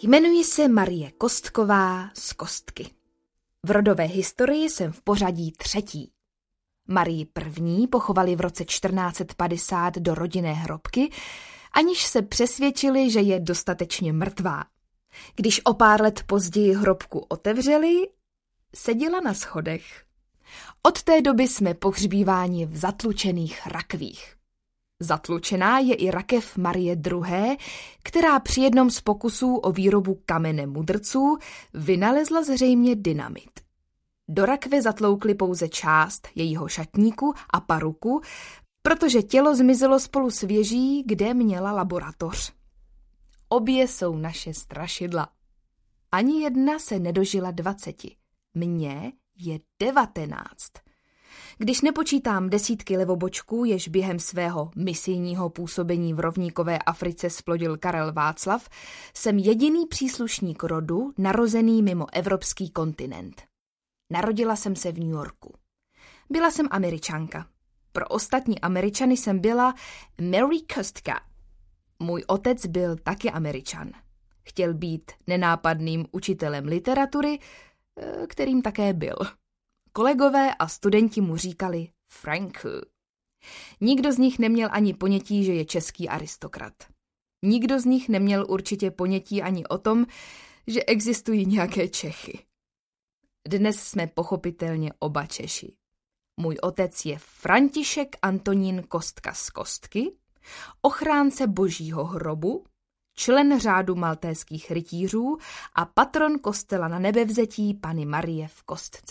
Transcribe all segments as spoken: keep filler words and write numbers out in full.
Jmenuji se Marie Kostková z Kostky. V rodové historii jsem v pořadí třetí. Marii první pochovali v roce čtrnáct set padesát do rodinné hrobky, aniž se přesvědčili, že je dostatečně mrtvá. Když o pár let později hrobku otevřeli, seděla na schodech. Od té doby jsme pohřbíváni v zatlučených rakvích. Zatlučená je i rakev Marie druhé., která při jednom z pokusů o výrobu kamene mudrců vynalezla zřejmě dynamit. Do rakve zatloukli pouze část jejího šatníku a paruku, protože tělo zmizelo spolu s věží, kde měla laboratoř. Obě jsou naše strašidla. Ani jedna se nedožila dvaceti. Mně je devatenáct. Když nepočítám desítky levobočků, jež během svého misijního působení v rovníkové Africe splodil Karel Václav, jsem jediný příslušník rodu narozený mimo evropský kontinent. Narodila jsem se v New Yorku. Byla jsem Američanka. Pro ostatní Američany jsem byla Mary Kostka. Můj otec byl taky Američan. Chtěl být nenápadným učitelem literatury, kterým také byl. Kolegové a studenti mu říkali Franku. Nikdo z nich neměl ani ponětí, že je český aristokrat. Nikdo z nich neměl určitě ponětí ani o tom, že existují nějaké Čechy. Dnes jsme pochopitelně oba Češi. Můj otec je František Antonín Kostka z Kostky, ochránce Božího hrobu, člen řádu maltéských rytířů a patron kostela Na Nebevzetí Panny Marie v Kostce.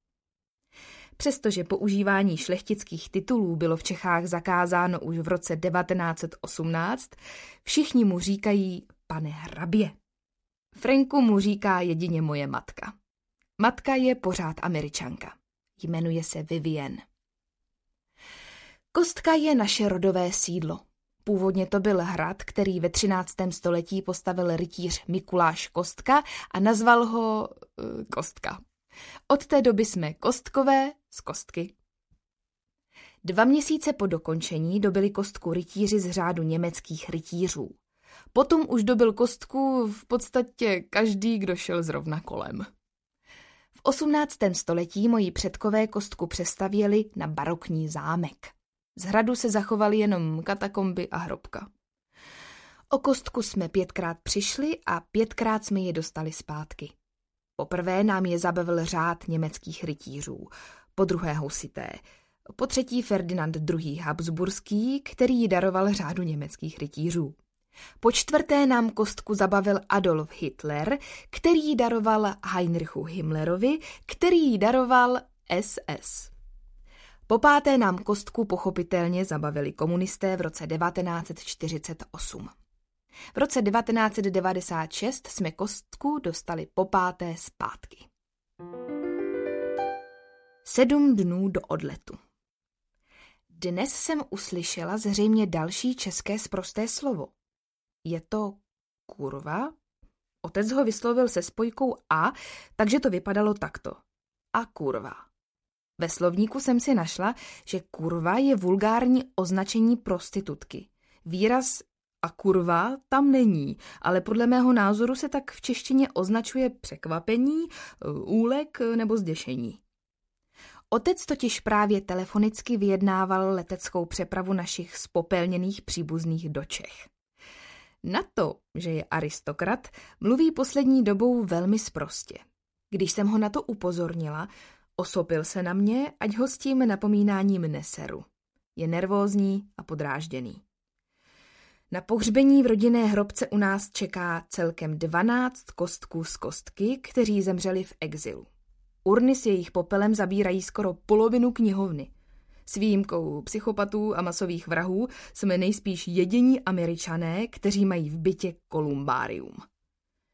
Přestože používání šlechtických titulů bylo v Čechách zakázáno už v roce devatenáct set osmnáct, všichni mu říkají pane hrabě. Franku mu říká jedině moje matka. Matka je pořád Američanka. Jmenuje se Vivien. Kostka je naše rodové sídlo. Původně to byl hrad, který ve třináctém století postavil rytíř Mikuláš Kostka a nazval ho uh, Kostka. Od té doby jsme Kostkové z Kostky. Dva měsíce po dokončení dobyli Kostku rytíři z řádu německých rytířů. Potom už dobil Kostku v podstatě každý, kdo šel zrovna kolem. V osmnáctém století moji předkové Kostku přestavěli na barokní zámek. Z hradu se zachovaly jenom katakomby a hrobka. O Kostku jsme pětkrát přišli a pětkrát jsme je dostali zpátky. Poprvé nám je zabavil řád německých rytířů, po druhé husité, po třetí Ferdinand druhý. Habsburský, který ji daroval řádu německých rytířů. Po čtvrté nám Kostku zabavil Adolf Hitler, který ji daroval Heinrichu Himmlerovi, který ji daroval S S. Po páté nám Kostku pochopitelně zabavili komunisté v roce devatenáct set čtyřicet osm. V roce devatenáct set devadesát šest jsme Kostku dostali po páté zpátky. Sedm dnů do odletu. Dnes jsem uslyšela zřejmě další české sprosté slovo. Je to kurva? Otec ho vyslovil se spojkou a, takže to vypadalo takto. A kurva. Ve slovníku jsem si našla, že kurva je vulgární označení prostitutky. Výraz a kurva tam není, ale podle mého názoru se tak v češtině označuje překvapení, úlek nebo zděšení. Otec totiž právě telefonicky vyjednával leteckou přepravu našich spopelněných příbuzných do Čech. Na to, že je aristokrat, mluví poslední dobou velmi sprostě. Když jsem ho na to upozornila, osopil se na mě, ať ho s tím napomínáním neseru. Je nervózní a podrážděný. Na pohřbení v rodinné hrobce u nás čeká celkem dvanáct Kostků z Kostky, kteří zemřeli v exilu. Urny s jejich popelem zabírají skoro polovinu knihovny. S výjimkou psychopatů a masových vrahů jsme nejspíš jediní Američané, kteří mají v bytě kolumbárium.